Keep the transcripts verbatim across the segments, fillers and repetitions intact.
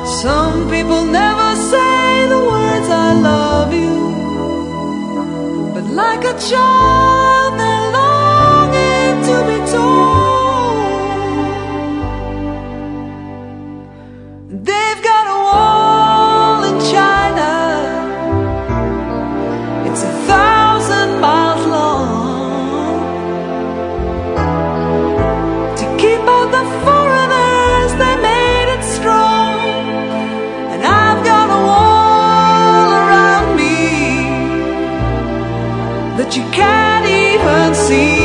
Some people never say the words I love you, but like a child they're longing to be told. They've got a wall in China, it's a thousand miles long, to keep out the foreigners. They made it strong. And I've got a wall around me that you can't even see.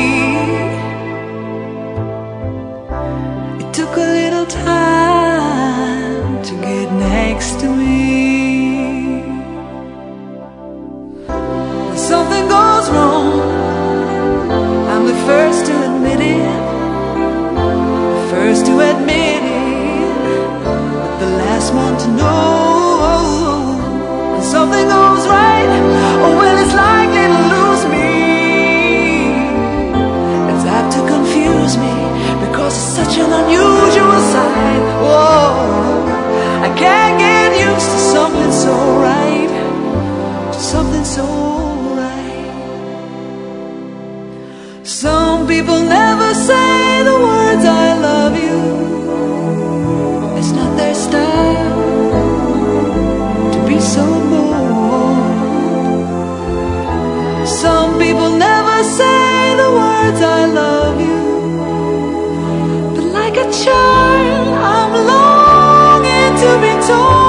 It took a little time to get next to me. When something goes wrong, I'm the first to admit it, the first to admit it, but the last one to know. When something goes right, oh well, it's likely to lose me. It's apt to confuse me because it's such an unusual sight. Whoa, I can't get used to something so right, to something so right. Some people never say the words I love you. It's not their style to be so bold. Some people never say the words I love you, but like a child I'm longing to be told.